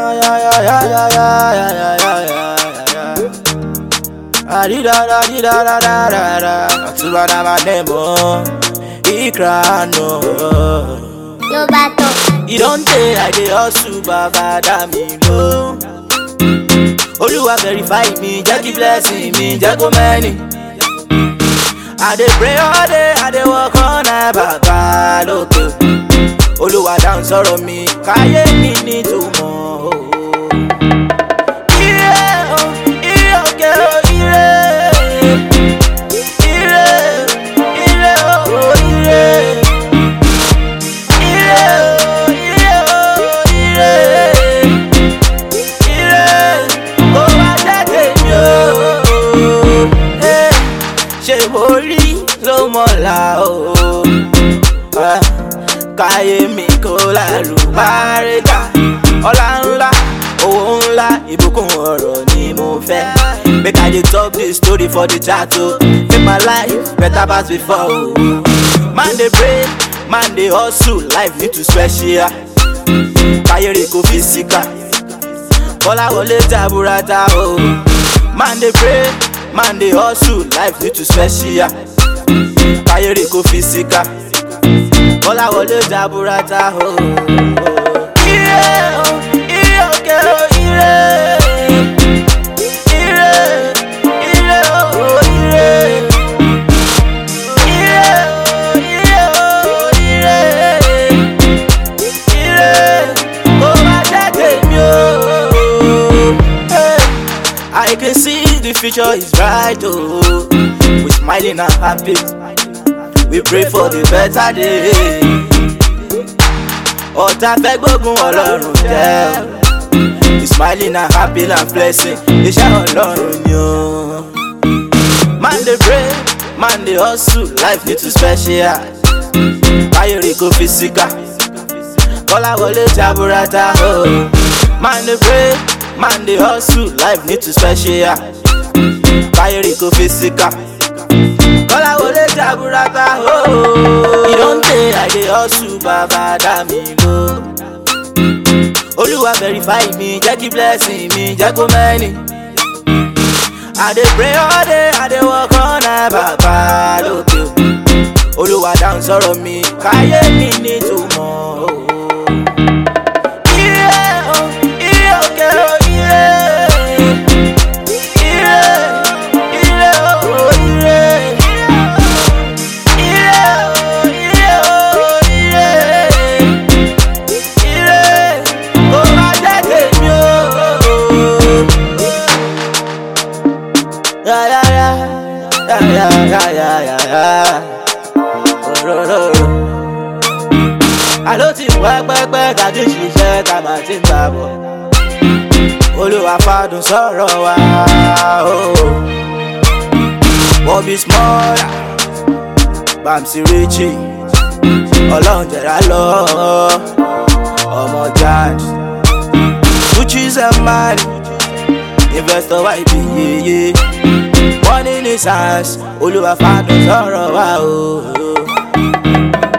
You don't say I dey hustle, Baba dami lo. Oluwa verify me, just keep blessing me, just go many. I dey pray all day, I dey work on a Baba loke. Oluwa down sorrow me, káyé mi ní tomorrow. Ló mọ̀lá o, káyé mi kó lálùbáríkà. Ọlá ńlá, owó ńlá, ìbùkún ọ̀rọ̀ ni mo fẹ́. Make I dey talk this story for the chat o. Make my life better pass before o. Man dey pray, man dey hustle, life need to special. Káyé rè kó physical, Kọ́lá wọlé jaburata o. Man dey pray, man dey hustle, life need to special. Káyé rè kó physical, Kọ́lá wọlé jaburata o. Ire o, ire òkè o, ire. Ire, ire o, ire. Ire o, ire o, ire. Ire, kó má jẹ́ tèmi o. I can see the future is bright oh. We smiling and happy. We pray for the better day. Ọ̀tá fẹ́ gbógun Ọlọ́run jẹ́. We smiling and happy and blessing. Iṣẹ́ Ọlọ́run ni o. Man dey pray, man dey hustle, life need to special. Káyé rè kó physical, Kọ́lá wọlé jaburata o. Man dey pray, man dey hustle, life need to special. Káyé rè kó physical, Kọ́lá wọlé jaburata o. You don't say I dey hustle, Baba dami lo. Oluwa verify me, jẹ́ kí blessing mi, jẹ́ kó many. I dey pray all day, I dey work on a Baba loke. Oluwa down sọ̀rọ̀ mi, káyé mi ní tomorrow. Àló ti wá pẹ́pẹ́ tàbí ṣiṣẹ́ ká máa ti ń gbà bọ̀. Olúwa fàdùn sọ̀rọ̀ wa o. Wọ́n bí smaller, Bamsi Richie, Ọlọ́run jẹ̀rá lọ, ọmọ Jad, Gucci's and money, investor wa ibi yeye. One in his hands, Olúwa fàdùn sọ̀rọ̀ wa o.